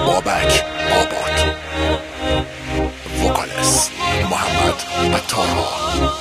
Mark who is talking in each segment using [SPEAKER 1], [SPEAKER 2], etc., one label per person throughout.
[SPEAKER 1] بابک آباد، وکالس محمد عطارها.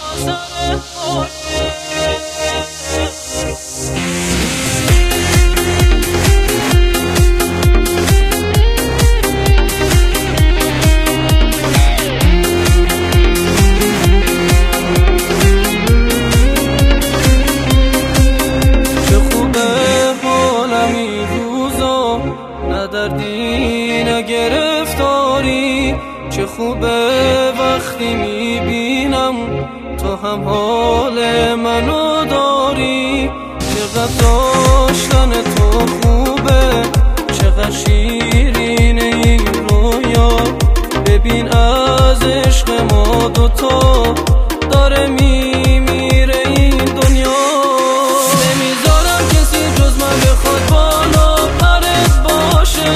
[SPEAKER 2] دردی نه گرفتاری، چه خوبه وقتی میبینم تو هم حال منو داری. چقدر داشتن تو خوبه، چقدر شیرینه این رویا. ببین از عشق ما دوتا داره میمیره این دنیا. نمیذارم کسی جز من بخواد بالا پرت باشه،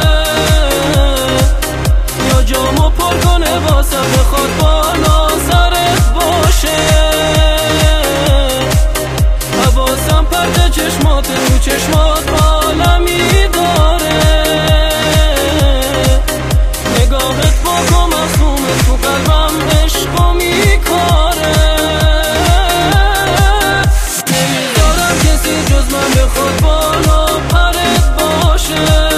[SPEAKER 2] یا جامو پر کنه واسه بخواد بالا سرت باشه. حواسم پرده چشمات رو چشمات عالمی داره. نگاهت با کم مصومه تو قلبم عشقو میکاره. نمیذارم کسی جز من بخواد بالا پرت باشه،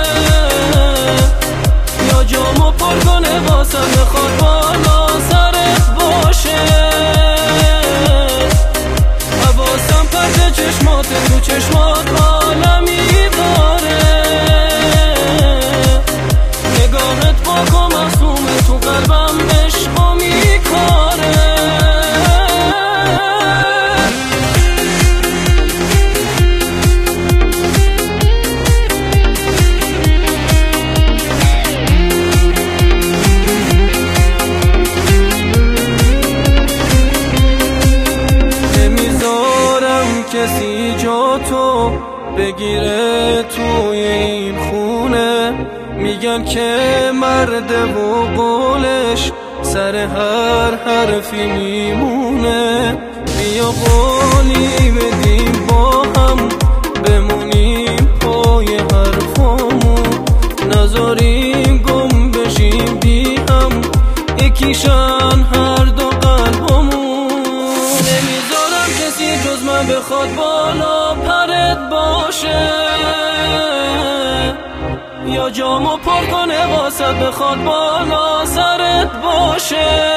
[SPEAKER 2] یا جامو پر کنه واسه بخواد بالا سرت باشه. حواسم پرده چشمات تو چشمات عالمی داره. نگاهت با کم مصومه تو قلبم عشقو میکاره. کسی جا تو بگیره توی این خونه، میگن که مرده و قولش سر هر حرفی میمونه. بیا قولی بدیم با هم بمونیم پای حرفامون، نذاریم گم بشیم بی هم یکیشن هر دو قلبمون. نمیذارم کسی جز من بخواد بالا پرت باشه، یا جامو پر کنه واسه بخواد بالا سرت باشه.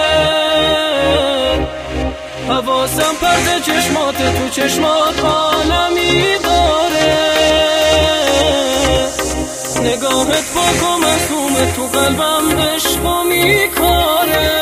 [SPEAKER 2] حواسم پرده چشمات تو چشمات عالمی داره. نگاهت با کم مصومه تو قلبم عشقو میکاره.